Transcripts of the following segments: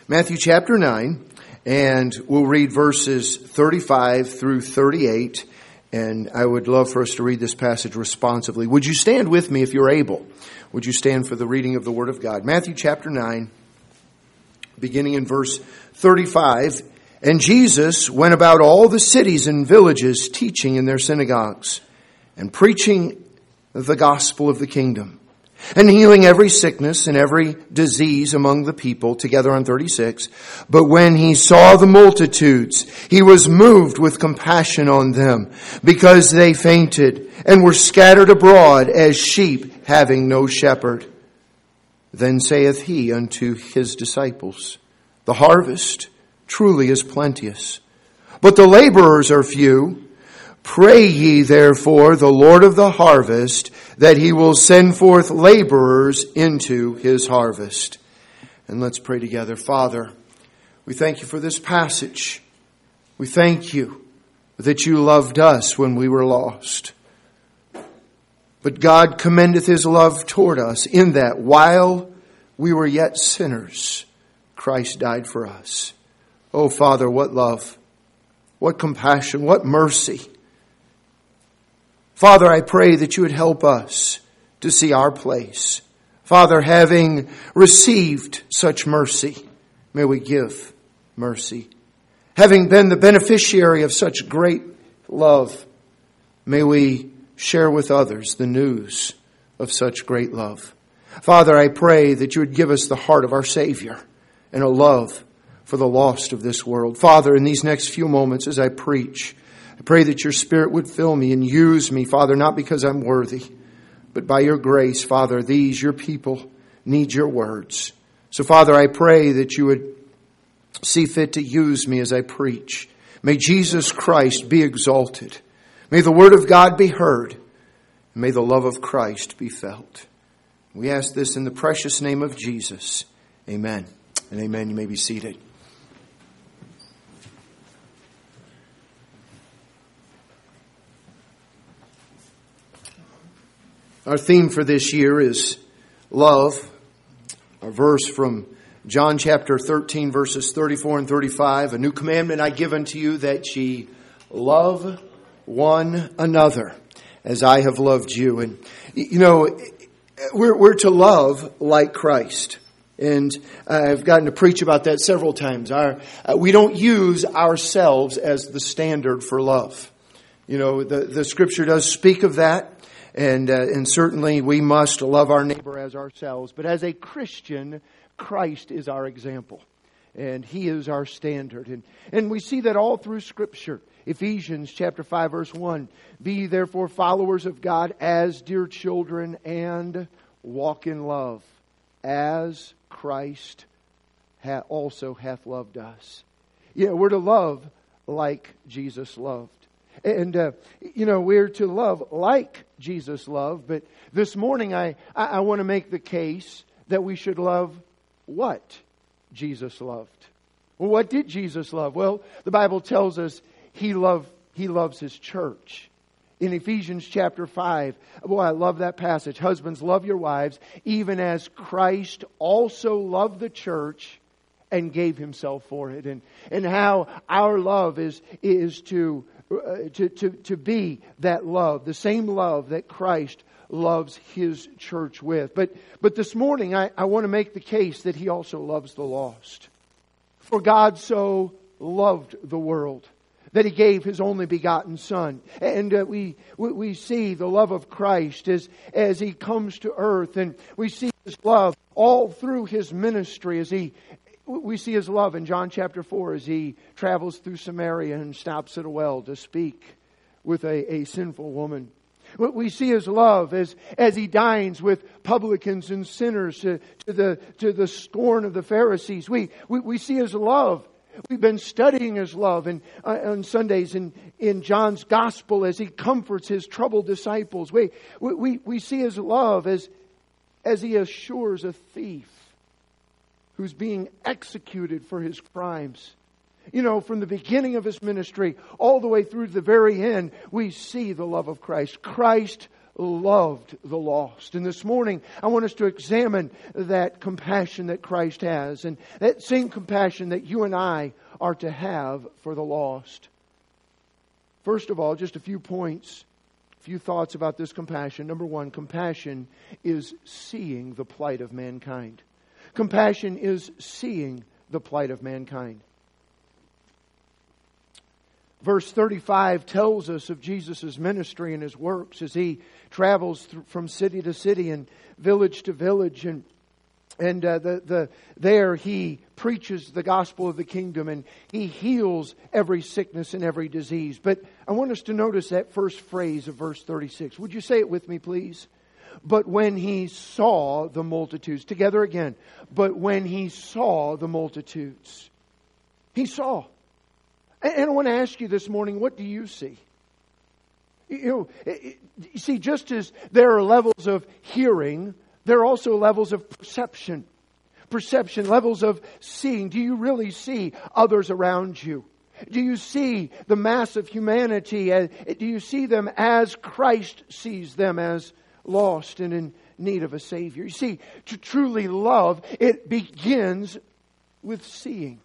Matthew chapter 9, and we'll read verses 35 through 38. And I would love for us to read this passage responsively. Would you stand with me if you're able? Would you stand for the reading of the Word of God? Matthew chapter 9, beginning in verse 35. And Jesus went about all the cities and villages, teaching in their synagogues, and preaching the gospel of the kingdom, and healing every sickness and every disease among the people, together on 36. But when he saw the multitudes, he was moved with compassion on them, because they fainted and were scattered abroad as sheep having no shepherd. Then saith he unto his disciples, The harvest truly is plenteous, but the laborers are few. Pray ye therefore the Lord of the harvest, that he will send forth laborers into his harvest. And let's pray together. Father, we thank you for this passage. We thank you that you loved us when we were lost. But God commendeth his love toward us in that while we were yet sinners, Christ died for us. Oh, Father, what love, what compassion, what mercy. Father, I pray that you would help us to see our place. Father, having received such mercy, may we give mercy. Having been the beneficiary of such great love, may we share with others the news of such great love. Father, I pray that you would give us the heart of our Savior and a love for the lost of this world. Father, in these next few moments as I preach, I pray that your Spirit would fill me and use me, Father, not because I'm worthy, but by your grace, Father, these, your people, need your words. So, Father, I pray that you would see fit to use me as I preach. May Jesus Christ be exalted. May the word of God be heard. And may the love of Christ be felt. We ask this in the precious name of Jesus. Amen and amen. You may be seated. Our theme for this year is love. Our verse from John chapter 13, verses 34 and 35. A new commandment I give unto you, that ye love one another as I have loved you. And, you know, we're to love like Christ. And I've gotten to preach about that several times. We don't use ourselves as the standard for love. You know, the Scripture does speak of that. And certainly we must love our neighbor as ourselves. But as a Christian, Christ is our example. And He is our standard. And we see that all through Scripture. Ephesians chapter 5 verse 1. Be ye therefore followers of God as dear children, and walk in love, as Christ also hath loved us. Yeah, we're to love like Jesus loved. And, we're to love like Jesus loved. But this morning I want to make the case that we should love what Jesus loved. Well, what did Jesus love? Well, the Bible tells us He loves His church. In Ephesians chapter 5, boy, I love that passage. Husbands, love your wives, even as Christ also loved the church and gave Himself for it. And how our love is to be that love, the same love that Christ loves His church with. But this morning I want to make the case that He also loves the lost. For God so loved the world that He gave His only begotten Son. And we see the love of Christ as He comes to earth, and we see His love all through His ministry we see His love in John chapter 4 as He travels through Samaria and stops at a well to speak with a sinful woman. We see His love as He dines with publicans and sinners to the scorn of the Pharisees. We see His love. We've been studying His love on Sundays in John's Gospel as He comforts His troubled disciples. We see His love as He assures a thief who's being executed for his crimes. You know, from the beginning of His ministry all the way through to the very end, we see the love of Christ. Christ loved the lost. And this morning, I want us to examine that compassion that Christ has, and that same compassion that you and I are to have for the lost. First of all, just a few points, a few thoughts about this compassion. Number one, compassion is seeing the plight of mankind. Compassion is seeing the plight of mankind. Verse 35 tells us of Jesus' ministry and His works as He travels from city to city and village to village, and there He preaches the gospel of the kingdom, and He heals every sickness and every disease. But I want us to notice that first phrase of verse 36. Would you say it with me, please? But when He saw the multitudes. Together again. But when He saw the multitudes. He saw. And I want to ask you this morning, what do you see? You see, just as there are levels of hearing, there are also levels of perception. Perception, levels of seeing. Do you really see others around you? Do you see the mass of humanity? Do you see them as Christ sees them, as lost and in need of a Savior? You see, to truly love, it begins with seeing.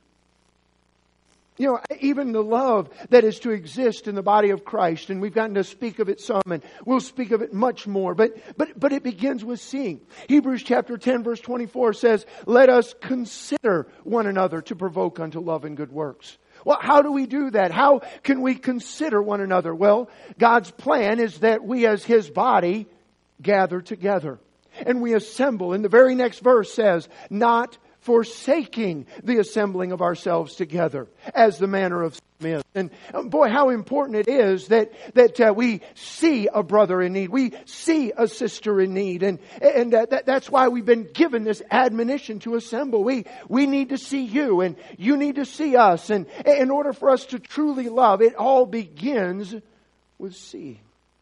You know, even the love that is to exist in the body of Christ, and we've gotten to speak of it some, and we'll speak of it much more, but it begins with seeing. Hebrews chapter 10 verse 24 says, "Let us consider one another to provoke unto love and good works." Well, how do we do that? How can we consider one another? Well, God's plan is that we as His body gather together and we assemble. And the very next verse says, "Not forsaking the assembling of ourselves together, as the manner of some is." And boy, how important it is that we see a brother in need, we see a sister in need, and that's why we've been given this admonition to assemble. We need to see you, and you need to see us, and in order for us to truly love, it all begins with seeing.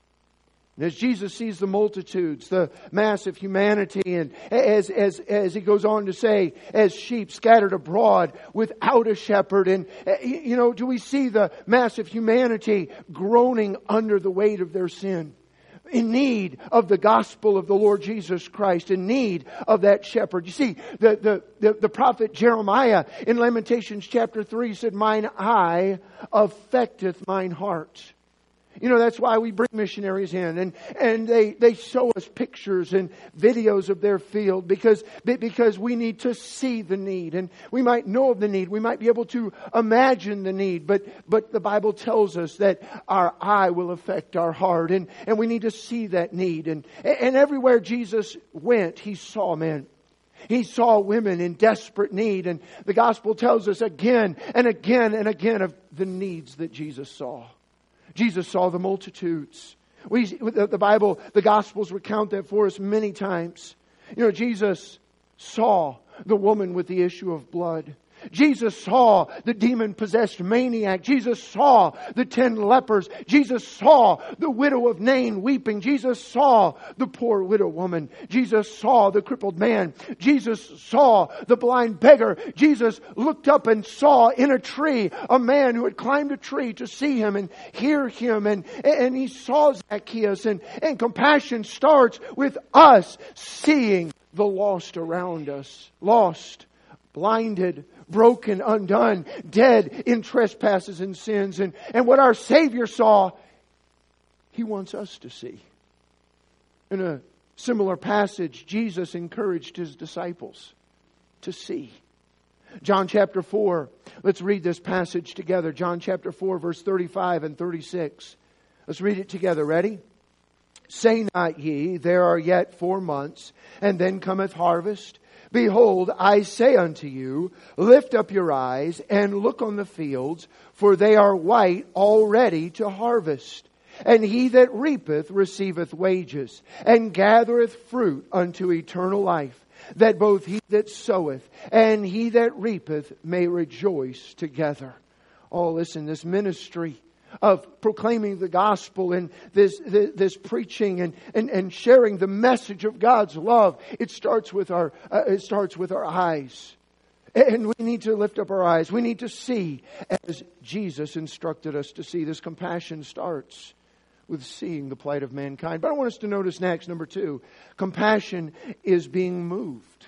And as Jesus sees the multitudes, the mass of humanity, and as He goes on to say, as sheep scattered abroad without a shepherd, and do we see the mass of humanity groaning under the weight of their sin, in need of the gospel of the Lord Jesus Christ, in need of that shepherd? You see, the prophet Jeremiah in Lamentations chapter 3 said, "Mine eye affecteth mine heart." You know, that's why we bring missionaries in, and they show us pictures and videos of their field, because we need to see the need, and we might know of the need, we might be able to imagine the need, but the Bible tells us that our eye will affect our heart, and we need to see that need, and everywhere Jesus went, He saw men. He saw women in desperate need, and the gospel tells us again and again and again of the needs that Jesus saw. Jesus saw the multitudes. The Bible, the Gospels recount that for us many times. You know, Jesus saw the woman with the issue of blood. Jesus saw the demon-possessed maniac. Jesus saw the 10 lepers. Jesus saw the widow of Nain weeping. Jesus saw the poor widow woman. Jesus saw the crippled man. Jesus saw the blind beggar. Jesus looked up and saw in a tree a man who had climbed a tree to see Him and hear Him. And He saw Zacchaeus. And compassion starts with us seeing the lost around us. Lost, blinded, broken, undone, dead in trespasses and sins. And what our Savior saw, He wants us to see. In a similar passage, Jesus encouraged His disciples to see. John chapter 4, let's read this passage together. John chapter 4, verse 35 and 36. Let's read it together. Ready? "Say not ye, there are yet 4 months, and then cometh harvest? Behold, I say unto you, lift up your eyes and look on the fields, for they are white already to harvest. And he that reapeth receiveth wages, and gathereth fruit unto eternal life, that both he that soweth and he that reapeth may rejoice together." Oh, listen, this ministry of proclaiming the gospel and this preaching and sharing the message of God's love, it starts with our eyes. And we need to lift up our eyes. We need to see as Jesus instructed us to see. This compassion starts with seeing the plight of mankind. But I want us to notice next, number 2, compassion is being moved.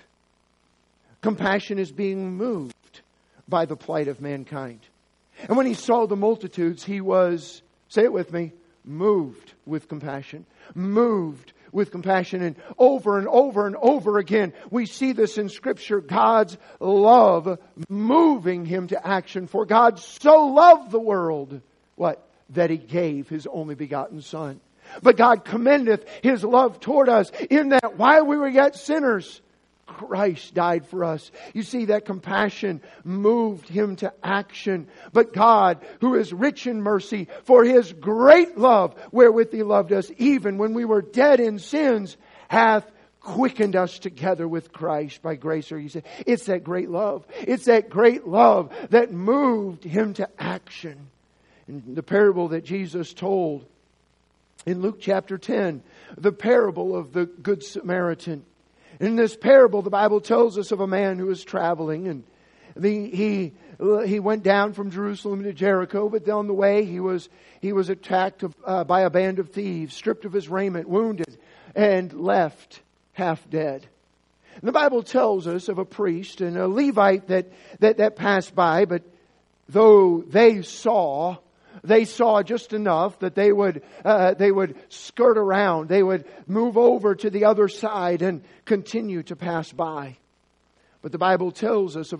Compassion is being moved by the plight of mankind. And when he saw the multitudes, he was, say it with me, moved with compassion. Moved with compassion. And over and over and over again, we see this in Scripture. God's love moving Him to action. For God so loved the world, what? That He gave His only begotten Son. But God commendeth His love toward us in that while we were yet sinners, Christ died for us. You see, that compassion moved Him to action. But God, who is rich in mercy, for His great love wherewith He loved us, even when we were dead in sins, hath quickened us together with Christ by grace. Or you say, it's that great love. It's that great love that moved Him to action. In the parable that Jesus told in Luke chapter 10, the parable of the Good Samaritan. In this parable, the Bible tells us of a man who was traveling, and he went down from Jerusalem to Jericho, but on the way he was attacked by a band of thieves, stripped of his raiment, wounded, and left half dead. And the Bible tells us of a priest and a Levite that passed by, but though they saw just enough that they would skirt around. They would move over to the other side and continue to pass by. But the Bible tells us of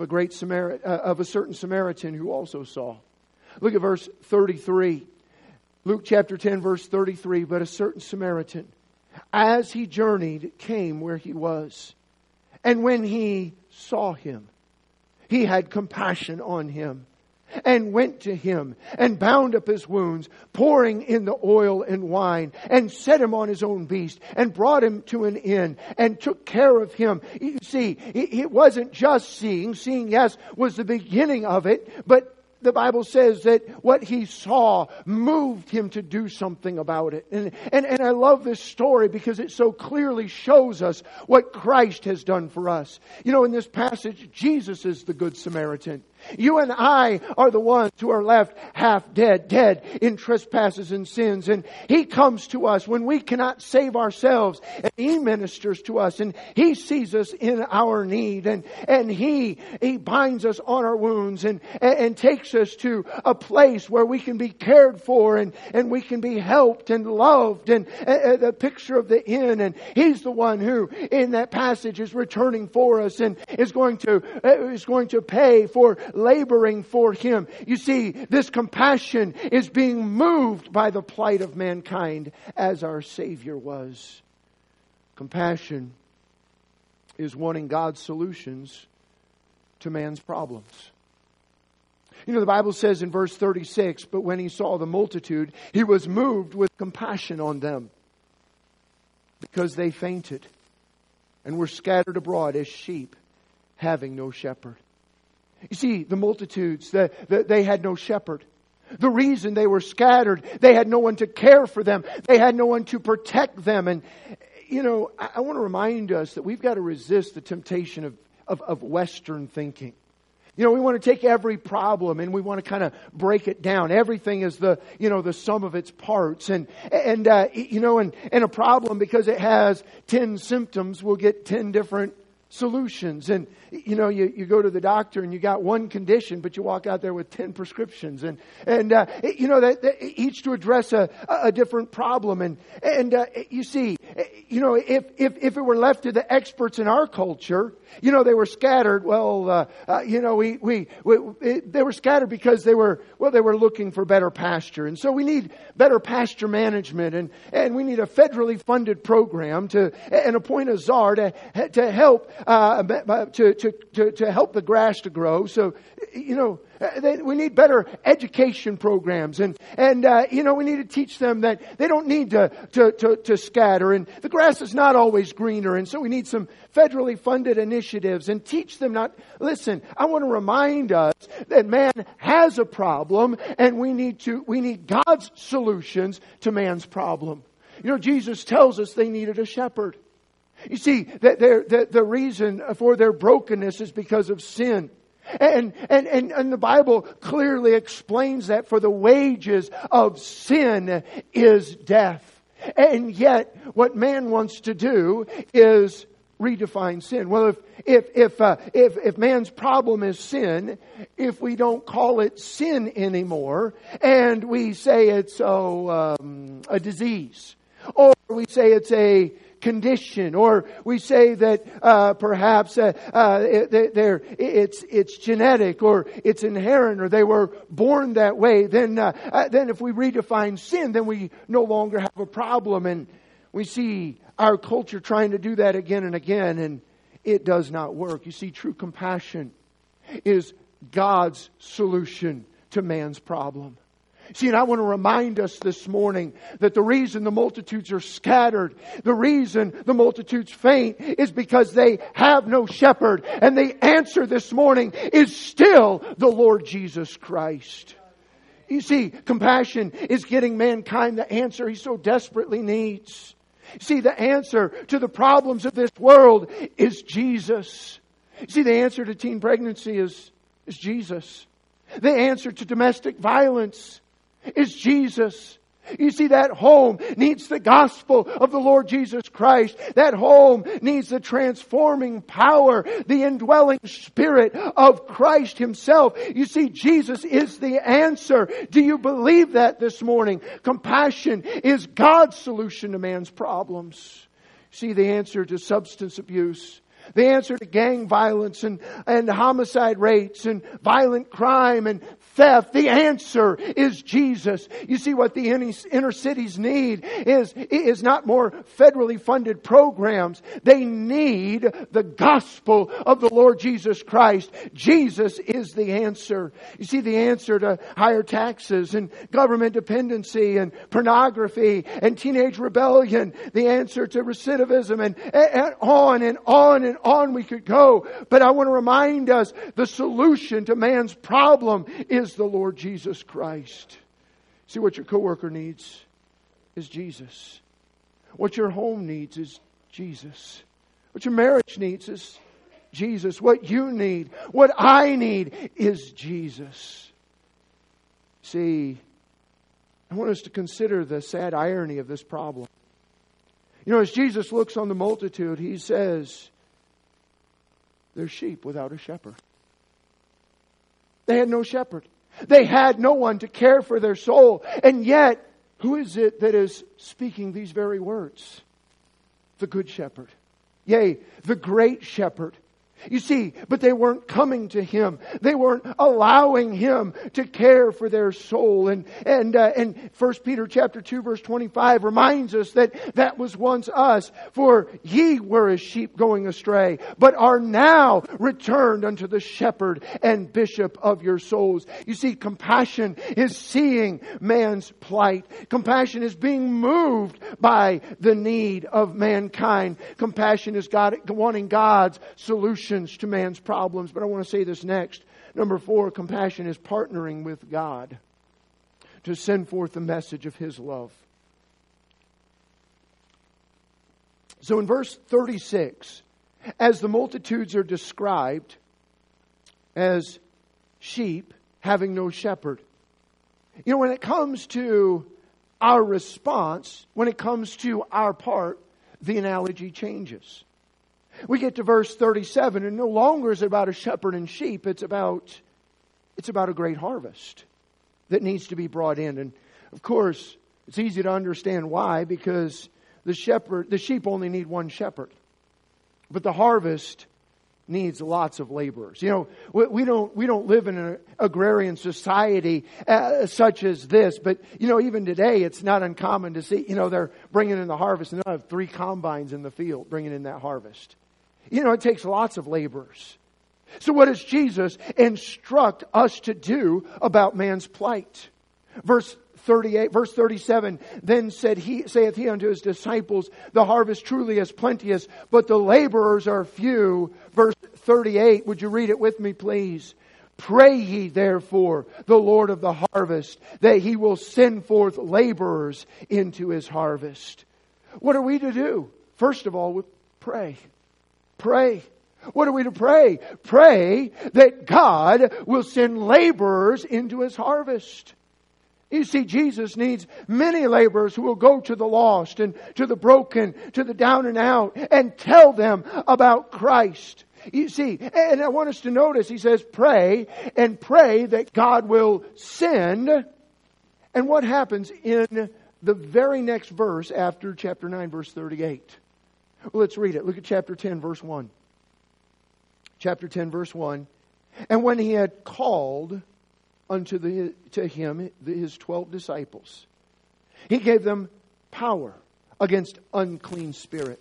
a certain Samaritan who also saw. Look at verse 33. Luke chapter 10, verse 33. But a certain Samaritan, as he journeyed, came where he was. And when he saw him, he had compassion on him, and went to him, and bound up his wounds, pouring in the oil and wine, and set him on his own beast, and brought him to an inn, and took care of him. You see, it wasn't just seeing. Seeing, yes, was the beginning of it, but the Bible says that what he saw moved him to do something about it. And I love this story because it so clearly shows us what Christ has done for us. You know, in this passage, Jesus is the Good Samaritan. You and I are the ones who are left half dead in trespasses and sins. And He comes to us when we cannot save ourselves. And He ministers to us. And He sees us in our need. And He binds us on our wounds and takes us to a place where we can be cared for and we can be helped and loved. And the picture of the inn. And He's the one who, in that passage, is returning for us and is going to pay for laboring for Him. You see, this compassion is being moved by the plight of mankind as our Savior was. Compassion is wanting God's solutions to man's problems. You know, the Bible says in verse 36, but when He saw the multitude, He was moved with compassion on them, because they fainted and were scattered abroad as sheep having no shepherd. You see, the multitudes, they had no shepherd. The reason they were scattered, they had no one to care for them. They had no one to protect them. And, you know, I want to remind us that we've got to resist the temptation of Western thinking. You know, we want to take every problem and we want to kind of break it down. Everything is the sum of its parts. And a problem, because it has 10 symptoms, will get 10 different solutions. And you know, you go to the doctor and you got one condition, but you walk out there with 10 prescriptions, and that each to address a different problem. And you see, you know, if it were left to the experts in our culture, you know, they were scattered. Well, they were scattered because they were looking for better pasture, and so we need better pasture management, and we need a federally funded program and appoint a czar to help to help the grass to grow. So, you know, we need better education programs, and we need to teach them that they don't need to scatter, and the grass is not always greener, and so we need some federally funded initiatives and teach them not. Listen, I want to remind us that man has a problem, and we need God's solutions to man's problem. You know, Jesus tells us they needed a shepherd. You see, that the reason for their brokenness is because of sin. And the Bible clearly explains that, for the wages of sin is death. And yet, what man wants to do is redefine sin. Well, if man's problem is sin, if we don't call it sin anymore, and we say it's a disease, or we say it's a condition, or we say that perhaps it's genetic, or it's inherent, or they were born that way, then if we redefine sin, then we no longer have a problem. And we see our culture trying to do that again and again, and it does not work. You see, true compassion is God's solution to man's problem. See, and I want to remind us this morning that the reason the multitudes are scattered, the reason the multitudes faint, is because they have no shepherd. And the answer this morning is still the Lord Jesus Christ. You see, compassion is getting mankind the answer he so desperately needs. See, the answer to the problems of this world is Jesus. See, the answer to teen pregnancy is Jesus. The answer to domestic violence is Jesus. You see, that home needs the gospel of the Lord Jesus Christ. That home needs the transforming power, the indwelling Spirit of Christ Himself. You see, Jesus is the answer. Do you believe that this morning? Compassion is God's solution to man's problems. See, the answer to substance abuse, the answer to gang violence and homicide rates and violent crime and theft, the answer is Jesus. You see, what the inner cities need is not more federally funded programs. They need the gospel of the Lord Jesus Christ. Jesus is the answer. You see, the answer to higher taxes and government dependency and pornography and teenage rebellion, the answer to recidivism, and on and on and on we could go. But I want to remind us, the solution to man's problem is the Lord Jesus Christ. See, what your coworker needs is Jesus. What your home needs is Jesus. What your marriage needs is Jesus. What you need, what I need is Jesus. See, I want us to consider the sad irony of this problem. You know, as Jesus looks on the multitude, He says, they're sheep without a shepherd. They had no shepherd. They had no one to care for their soul. And yet, who is it that is speaking these very words? The Good Shepherd. Yea, the Great Shepherd. You see, but they weren't coming to Him. They weren't allowing Him to care for their soul. And 1 Peter chapter 2 verse 25 reminds us that was once us. For ye were as sheep going astray, but are now returned unto the shepherd and bishop of your souls. You see, compassion is seeing man's plight. Compassion is being moved by the need of mankind. Compassion is God wanting God's solution to man's problems. But I want to say this next. Number 4, compassion is partnering with God to send forth the message of His love. So in verse 36, as the multitudes are described as sheep having no shepherd, you know, when it comes to our response, when it comes to our part, the analogy changes. We get to verse 37, and no longer is it about a shepherd and sheep. It's about a great harvest that needs to be brought in. And of course, it's easy to understand why, because the sheep only need one shepherd. But the harvest needs lots of laborers. You know, we don't live in an agrarian society such as this, but you know, even today it's not uncommon to see, you know, they're bringing in the harvest and they'll have 3 combines in the field bringing in that harvest. You know, it takes lots of laborers. So what does Jesus instruct us to do about man's plight? Verse 37, then saith he unto His disciples, the harvest truly is plenteous, but the laborers are few. Verse 38, would you read it with me, please? Pray ye therefore the Lord of the harvest, that He will send forth laborers into His harvest. What are we to do? First of all, we pray. Pray. What are we to pray? Pray that God will send laborers into His harvest. You see, Jesus needs many laborers who will go to the lost and to the broken, to the down and out, and tell them about Christ. You see, and I want us to notice, He says, pray, and pray that God will send. And what happens in the very next verse after chapter 9, verse 38? Well, let's read it. Look at chapter 10, verse 1. Chapter 10, verse 1. And when He had called to Him His 12 disciples, He gave them power against unclean spirit.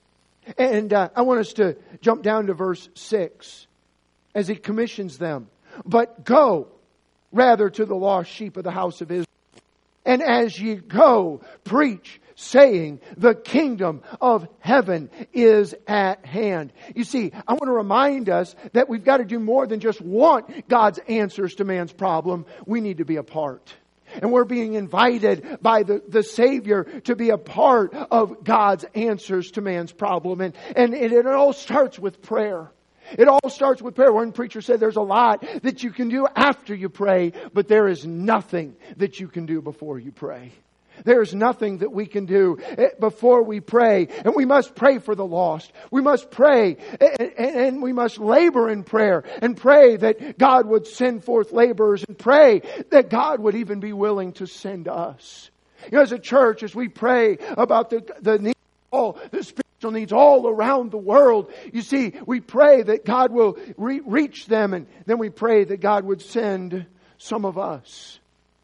And I want us to jump down to verse 6 as He commissions them. But go rather to the lost sheep of the house of Israel. And as ye go, preach, saying, the kingdom of heaven is at hand. You see, I want to remind us that we've got to do more than just want God's answers to man's problem. We need to be a part. And we're being invited by the Savior to be a part of God's answers to man's problem. And it all starts with prayer. It all starts with prayer. One preacher said there's a lot that you can do after you pray, but there is nothing that you can do before you pray. There's nothing that we can do before we pray. And we must pray for the lost. We must pray and we must labor in prayer and pray that God would send forth laborers and pray that God would even be willing to send us. You know, as a church, as we pray about the needs, the spiritual needs all around the world, you see, we pray that God will reach them, and then we pray that God would send some of us.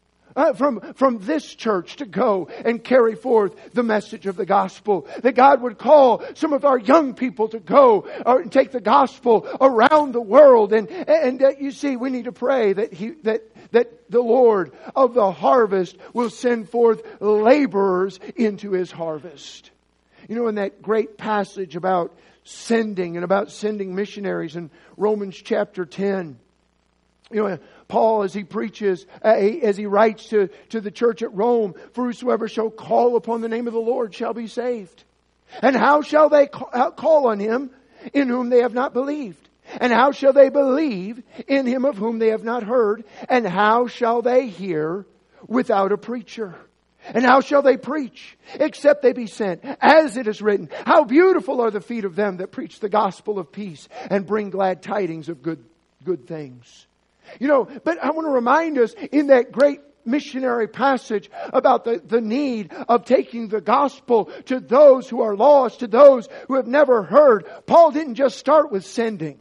From this church to go and carry forth the message of the gospel. That God would call some of our young people to go and take the gospel around the world. And you see, we need to pray that the Lord of the harvest will send forth laborers into His harvest. You know, in that great passage about sending and about sending missionaries in Romans chapter 10, you know, Paul, as he preaches, as he writes to the church at Rome, for whosoever shall call upon the name of the Lord shall be saved. And how shall they call on Him in whom they have not believed? And how shall they believe in Him of whom they have not heard? And how shall they hear without a preacher? And how shall they preach except they be sent? As it is written, how beautiful are the feet of them that preach the gospel of peace and bring glad tidings of good things. You know, but I want to remind us in that great missionary passage about the need of taking the gospel to those who are lost, to those who have never heard. Paul didn't just start with sending.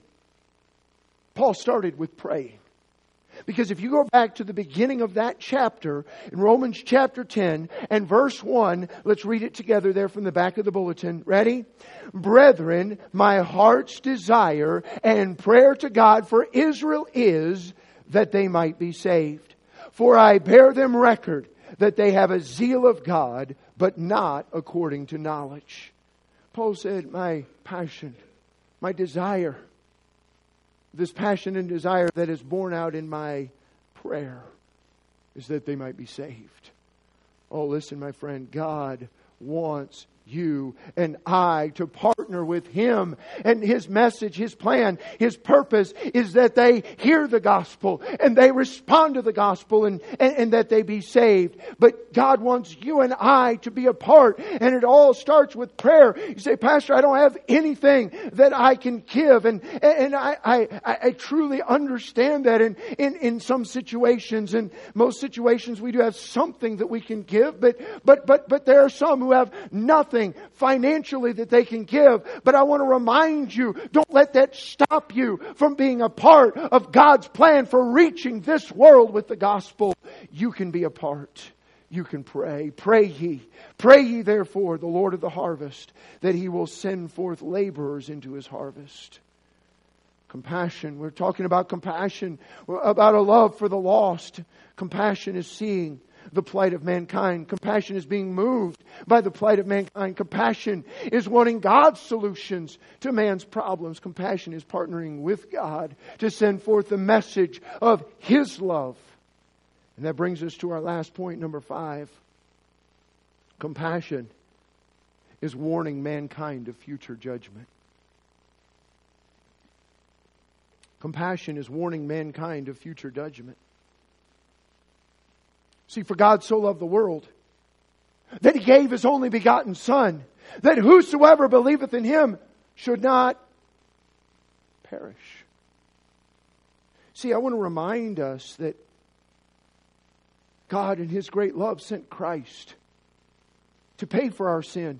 Paul started with praying. Because if you go back to the beginning of that chapter, in Romans chapter 10 and verse 1, let's read it together there from the back of the bulletin. Ready? Brethren, my heart's desire and prayer to God for Israel is that they might be saved. For I bear them record that they have a zeal of God, but not according to knowledge. Paul said, my passion, my desire, this passion and desire that is born out in my prayer is that they might be saved. Oh, listen, my friend, God wants you and I to partner with Him. And His message, His plan, His purpose is that they hear the gospel and they respond to the gospel and that they be saved. But God wants you and I to be a part. And it all starts with prayer. You say, Pastor, I don't have anything that I can give. And I truly understand that in some situations. In most situations we do have something that we can give. But there are some who have nothing financially that they can give. But I want to remind you, don't let that stop you from being a part of God's plan for reaching this world with the gospel. You can be a part. You can pray. Pray ye therefore the Lord of the harvest, that He will send forth laborers into His harvest. Compassion. We're talking about compassion, about a love for the lost. Compassion is seeing the plight of mankind. Compassion is being moved by the plight of mankind. Compassion is wanting God's solutions to man's problems. Compassion is partnering with God to send forth the message of His love. And that brings us to our last point, number 5. Compassion is warning mankind of future judgment. Compassion is warning mankind of future judgment. See, for God so loved the world that He gave His only begotten Son, that whosoever believeth in Him should not perish. See, I want to remind us that God in His great love sent Christ to pay for our sin,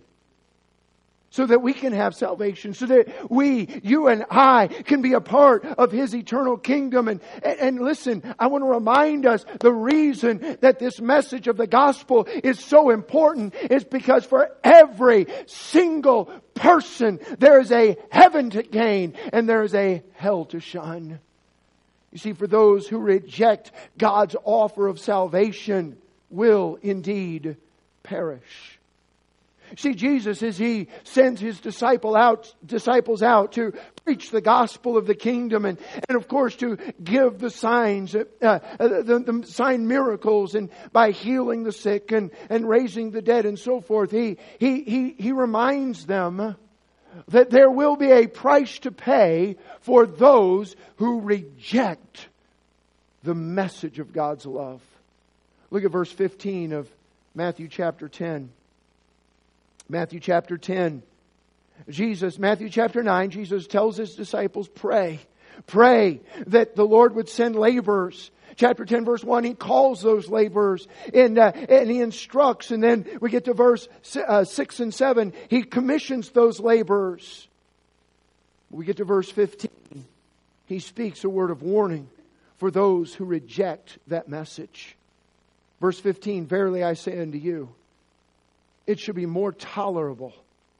so that we can have salvation, so that we, you and I, can be a part of His eternal kingdom. And listen, I want to remind us the reason that this message of the gospel is so important is because for every single person there is a heaven to gain and there is a hell to shun. You see, for those who reject God's offer of salvation will indeed perish. See, Jesus, as He sends His disciples out to preach the gospel of the kingdom and of course to give the signs, the sign miracles, and by healing the sick and raising the dead and so forth, He reminds them that there will be a price to pay for those who reject the message of God's love. Look at verse 15 of Matthew chapter 10. Matthew chapter 10. Matthew chapter 9, Jesus tells His disciples, pray. Pray that the Lord would send laborers. Chapter 10 verse 1, He calls those laborers and He instructs. And then we get to verse 6 and 7. He commissions those laborers. We get to verse 15. He speaks a word of warning for those who reject that message. Verse 15, verily I say unto you, it should be more tolerable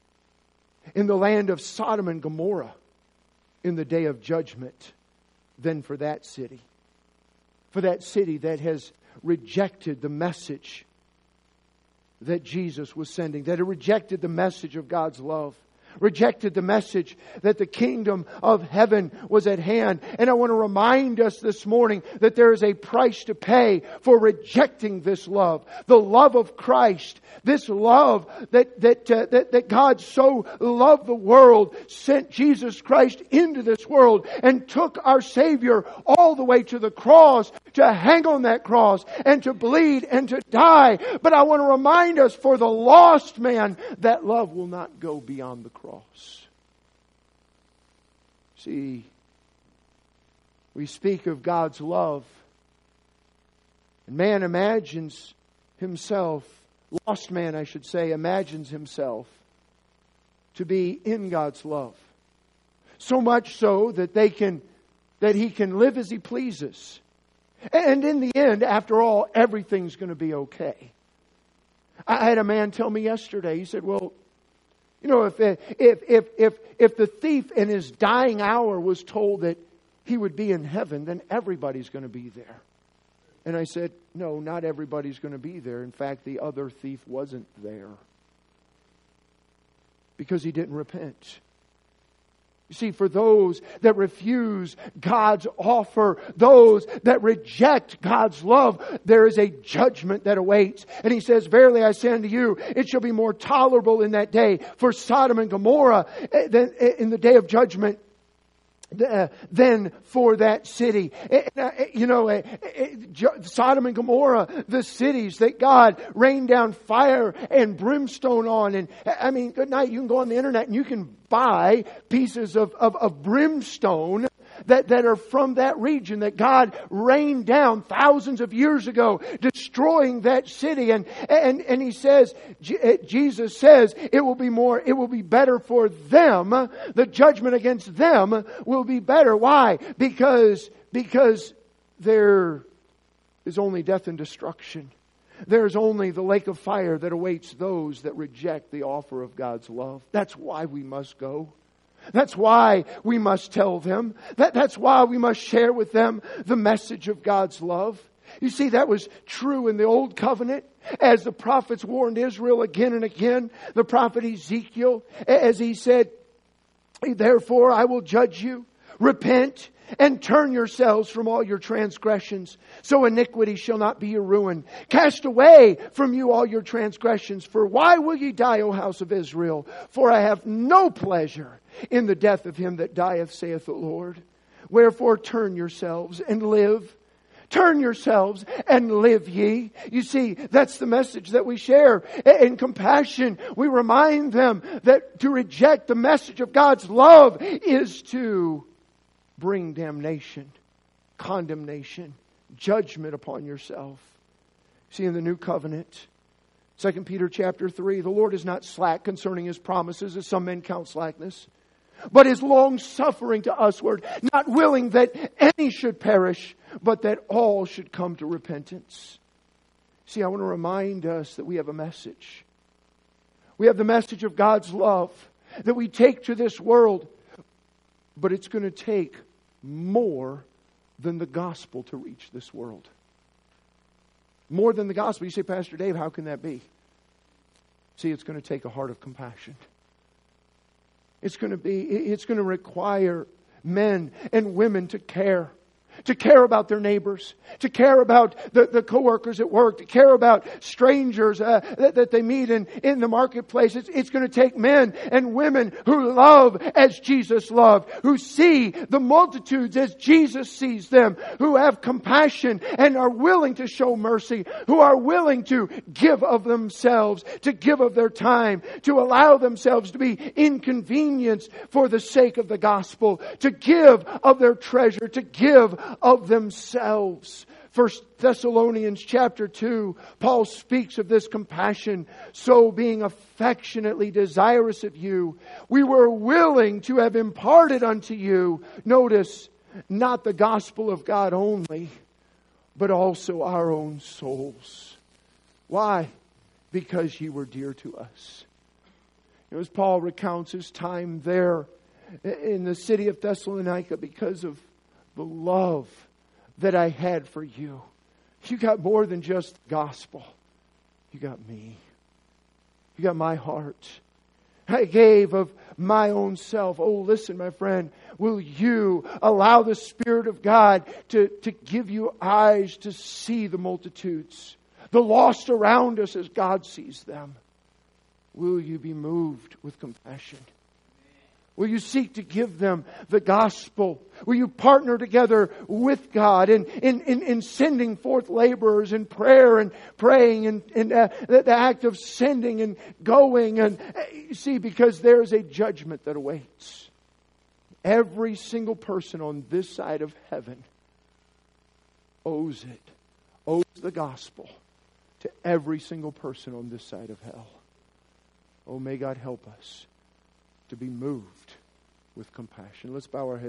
in the land of Sodom and Gomorrah in the day of judgment than for that city. For that city that has rejected the message that Jesus was sending, that it rejected the message of God's love, rejected the message that the kingdom of heaven was at hand. And I want to remind us this morning that there is a price to pay for rejecting this love. The love of Christ. This love that God so loved the world, sent Jesus Christ into this world and took our Savior all the way to the cross to hang on that cross and to bleed and to die. But I want to remind us, for the lost man, that love will not go beyond the cross. See, we speak of God's love, and man imagines himself, lost man I should say, imagines himself to be in God's love. So much so that he can live as he pleases. And in the end, after all, everything's going to be okay. I had a man tell me yesterday, he said, well, you know, if the thief in his dying hour was told that he would be in heaven, then everybody's going to be there. And I said, no, not everybody's going to be there. In fact, the other thief wasn't there because he didn't repent. You see, for those that refuse God's offer, those that reject God's love, there is a judgment that awaits. And He says, verily I say unto you, it shall be more tolerable in that day for Sodom and Gomorrah than in the day of judgment than for that city. You know, Sodom and Gomorrah, the cities that God rained down fire and brimstone on. And I mean, good night, you can go on the internet and you can buy pieces of brimstone that are from that region that God rained down thousands of years ago, destroying that city. And He says, Jesus says, it will be better for them. The judgment against them will be better. Why? Because there is only death and destruction. There's only the lake of fire that awaits those that reject the offer of God's love. That's why we must go. That's why we must tell them. That's why we must share with them the message of God's love. You see, that was true in the Old Covenant, as the prophets warned Israel again and again. The prophet Ezekiel, as he said, therefore I will judge you. Repent and turn yourselves from all your transgressions, so iniquity shall not be your ruin. Cast away from you all your transgressions. For why will ye die, O house of Israel? For I have no pleasure in the death of him that dieth, saith the Lord. Wherefore turn yourselves and live. Turn yourselves and live ye. You see, that's the message that we share. In compassion, we remind them that to reject the message of God's love is to bring damnation, condemnation, judgment upon yourself. See, in the new covenant, 2 Peter chapter 3, the Lord is not slack concerning His promises, as some men count slackness, but is long-suffering to usward, not willing that any should perish, but that all should come to repentance. See, I want to remind us that we have a message. We have the message of God's love that we take to this world, but it's going to take more than the gospel to reach this world. More than the gospel. You say, Pastor Dave, how can that be? See, it's going to take a heart of compassion. It's going to require men and women to care about their neighbors, to care about the coworkers at work, to care about strangers that they meet in the marketplace. It's going to take men and women who love as Jesus loved, who see the multitudes as Jesus sees them, who have compassion and are willing to show mercy, who are willing to give of themselves, to give of their time, to allow themselves to be inconvenienced for the sake of the gospel, to give of their treasure, to give of themselves. 1 Thessalonians chapter 2, Paul speaks of this compassion. So being affectionately desirous of you, we were willing to have imparted unto you, notice, not the gospel of God only, but also our own souls. Why? Because ye were dear to us. As Paul recounts his time there in the city of Thessalonica, because of the love that I had for you. You got more than just the gospel. You got me. You got my heart. I gave of my own self. Oh, listen, my friend. Will you allow the Spirit of God to give you eyes to see the multitudes, the lost around us as God sees them? Will you be moved with compassion? Will you seek to give them the gospel? Will you partner together with God in sending forth laborers in prayer and praying and the act of sending and going? And you see, because there is a judgment that awaits. Every single person on this side of heaven owes the gospel to every single person on this side of hell. Oh, may God help us to be moved with compassion. Let's bow our heads.